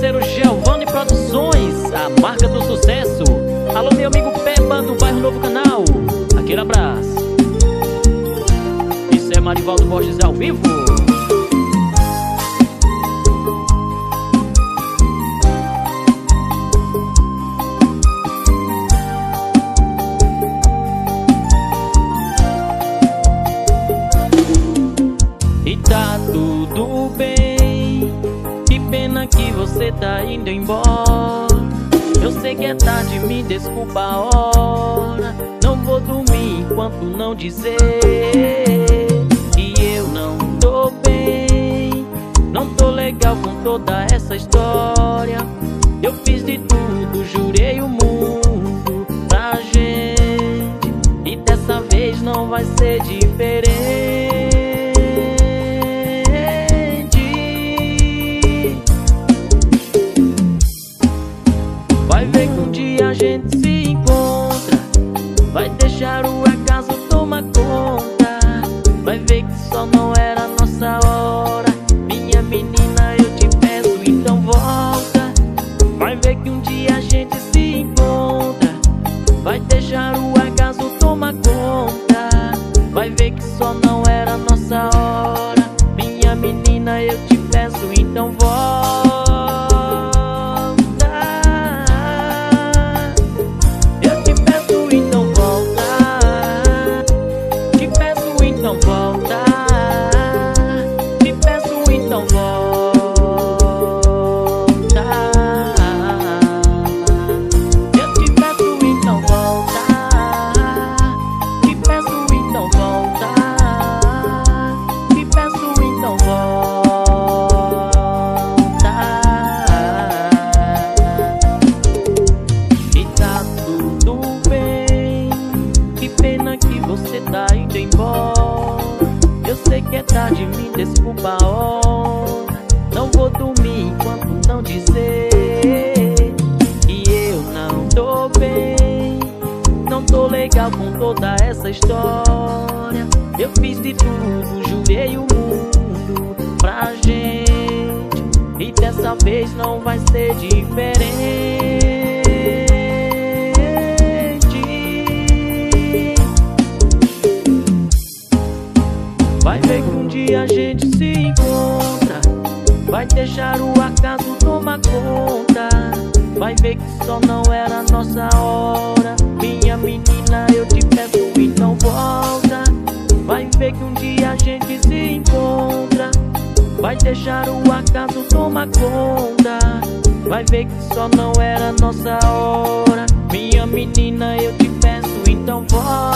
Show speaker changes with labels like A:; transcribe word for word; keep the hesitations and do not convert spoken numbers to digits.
A: parceiro Giovanni Produções, a marca do sucesso. Alô, meu amigo Peba do bairro Novo Canal, aquele abraço. Isso é Marivaldo Borges ao vivo. E tá tudo bem, que pena que você tá indo embora. Eu sei que é tarde, me desculpa a hora. Não vou dormir enquanto não dizer que eu não tô bem. Não tô legal com toda essa história. Eu fiz de tudo, jurei o mundo pra gente, e dessa vez não vai ser diferente. Vai ver que um dia a gente se encontra, vai deixar o acaso tomar conta. Vai ver que só não era nossa hora. Minha menina, eu te peço, então volta. Vai ver que um dia a gente se encontra, vai deixar o acaso tomar conta. Vai ver que só não era nossa hora. Minha menina, eu te peço, então volta. Você tá indo embora. Eu sei que é tarde, me desculpa a hora. Não vou dormir enquanto não dizer que eu não tô bem. Não tô legal com toda essa história. Eu fiz de tudo, jurei o mundo pra gente, e dessa vez não vai ser diferente. Vai ver que um dia a gente se encontra, vai deixar o acaso tomar conta. Vai ver que só não era nossa hora. Minha menina, eu te peço, então volta. Vai ver que um dia a gente se encontra, vai deixar o acaso tomar conta. Vai ver que só não era nossa hora. Minha menina, eu te peço, então volta.